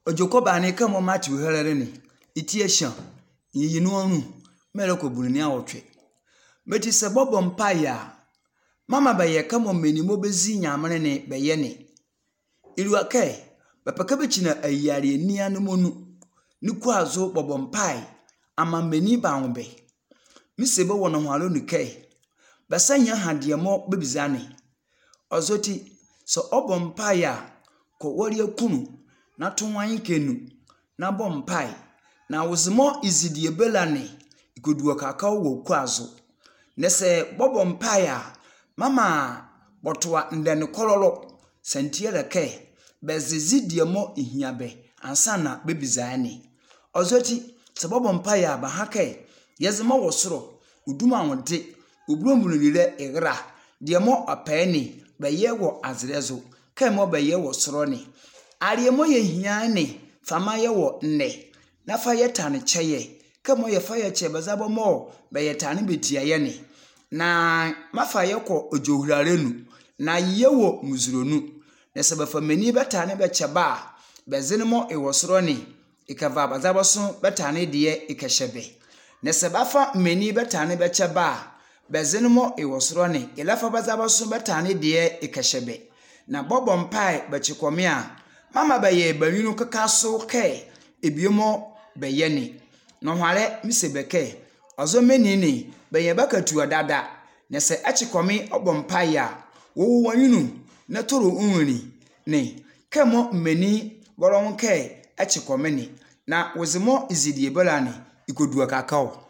Ojoko bani kamo mati uheleleni. Itiesha. Yinu anu. Meloko bulini awotwe. Beti se bobo mpaya. Mama baye kamo menimo bezi nyamanene bayene. Iluake. Bapakabe china ayari ni anumonu. Nukwazo bobo mpai. Ama meni baumbe. Misebo wana hwalo nuke. Basanya hadiamo bebizane. Ozoti. So obo mpaya. Ko wali kunu. Na tunwanyi kenu. Na bompai. Na wuzimo izidie belani. Ikuduwa kakao wokwazo. Nese bobo mpaya. Mama botuwa ndeni kololo. Sentiye leke. Bezizidie mo ihiabe. Ansana bebizane. Ozoti. Se bobo mpaya bahake. Yazimo wosuro. Uduma wante. Ubrumbulu nile igra. Diemo apeni. Beye wo azrezo. Kemo beye wo suroni. Ariemo ye hiane. Fama ye wo nne. Na faye tani cheye. Kemo ye faye che bazabo mo. Beye tani betia yene. Na mafaye ko ojohurarenu. Na ye wo muzuronu. Nesebe fameni betani becheba. Bezinimo iwo suroni. Ikava bazabo sun betani diye ikeshebe. Nesebe afa meni betani becheba. Bezinimo iwo suroni. Ilafa bazabo sun betani diye ikeshebe. Na bobo mpai bachikomia. Mama baye bayunu kakaso ke. Ebiomo bayeni. No hwale misebeke. Ozo menini baye bakatu dada. Nese achikomi obo mpai ya. Wo wanyunu na toro unwini. Ne. Kemo meni boron ke achikomeni. Na wozimo izidie bolani. Ikodua kakao.